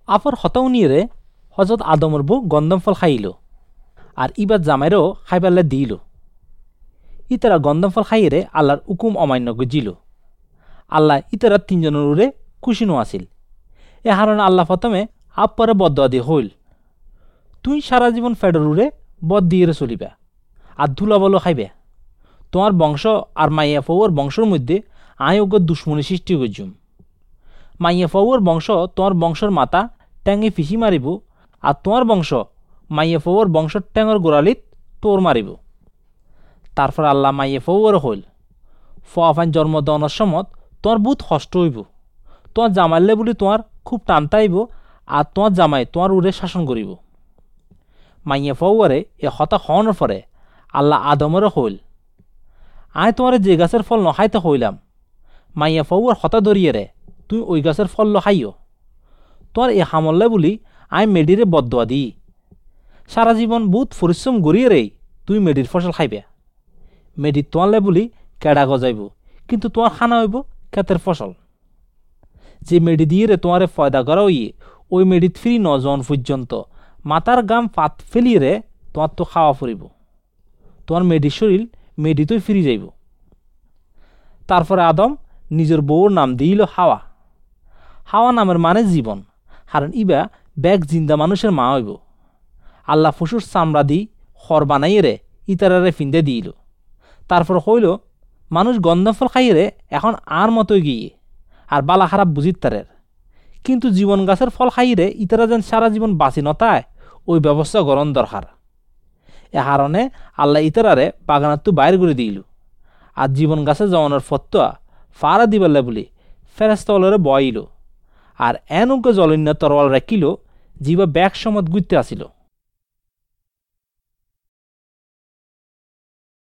আফর হতাও নিয়ে রে হজরত আদমর বউ গন্ধম ফল খাইল আর ইবাদ জামাইরও খাইবাল্লা দিল। ইতারা গন্ধম ফল খাইয়ে আল্লাহর হুকুম অমান্য গজিল। আল্লাহ ইতারা তিনজনের উড়ে খুশিনো আসিল। এ হারণে আল্লাহ প্রথমে আপরে বদয়া দিয়ে হইল, তুই সারা জীবন ফেডর উড়ে বদ দিয়ে চলিবা আর ধুলা বলো খাইবে। তোমার বংশ আর মাইয়া ফৌর বংশের মধ্যে আয় ওগর দুশ্মনী সৃষ্টি করছুম। মাইয়া ফৌর বংশ তোমার বংশের মাথা ট্যাঙে ফিসি মারিব আর তোমার বংশ মাইয়া ফৌর বংশের ট্যাঙর গোড়ালিত তোর মারিব। তারপর আল্লাহ মাইয়া ফৌর হইল, ফান জন্ম দেওয়ার সময় তোমার বহুত কষ্ট হইব। তোমার জামাইলে বলি তোমার খুব টানতাইব আর তোমার জামাই তোমার উড়ে শাসন করিব। মাইয়া ফৌরে এ হতা হওয়ানোর পরে আল্লাহ আদমেরও হইল, আয় তোমার যে গাছের ফল নখাইতে হইলাম, মাইয়া ফৌর হতা ধরিয়ে রে তুই ওই গাছের ফল লখাইও। তোমার এ হামল্লে বলি আয় মেডিরে বদয়া দিই, সারা জীবন বহুত পরিশ্রম গড়িয়ে রে তুই মেডির ফসল খাইবে। মেডি তোমারলে বলি কেডা গজাইব, কিন্তু তোমার খানা হইব ক্ষেতের ফসল। যে মেডি দিয়ে রে তোমারে ফয়দা করা হইয়ে ওই মেডিত ফিরি নজন পর্যন্ত মাথার গাম পাত ফেলিয়ে রে তোমার তো খাওয়া ফুরিব। তোমার মেডির শরীর মেডিতেই ফিরি যাইব। তারপরে আদম নিজের বউর নাম দিল হাওয়া। হাওয়া নামের মানে জীবন, কারণ ইবা ব্যাগ জিন্দা মানুষের মা হইব। আল্লাহ পশুর চামড়া দি খড় বানাইয়ে রে ইতারারে ফিন্দে দিল। তারপর হইল মানুষ গন্ধম ফল খাইয়ে রে এখন আর মতোই গিয়ে আর বালা খারাপ বুঝিত তারের, কিন্তু জীবন গাছের ফল খাইয়ে ইতারা যেন সারা জীবন বাঁচি নতায় ওই ব্যবস্থা গ্রহণ দরকার। এ কারণে আল্লাহ ইতারারে বাগানাত্তু বাইর করে দিল আর জীবন গাছে জমানোর ফত্তা ফাড়া দিবাল্লা বলি ফেরেস্তাওয়ালরে বইল আর এনকে জলন্য তরওয়াল রাখিল, জিবা ব্যাগ সমত গুইতে আসিল।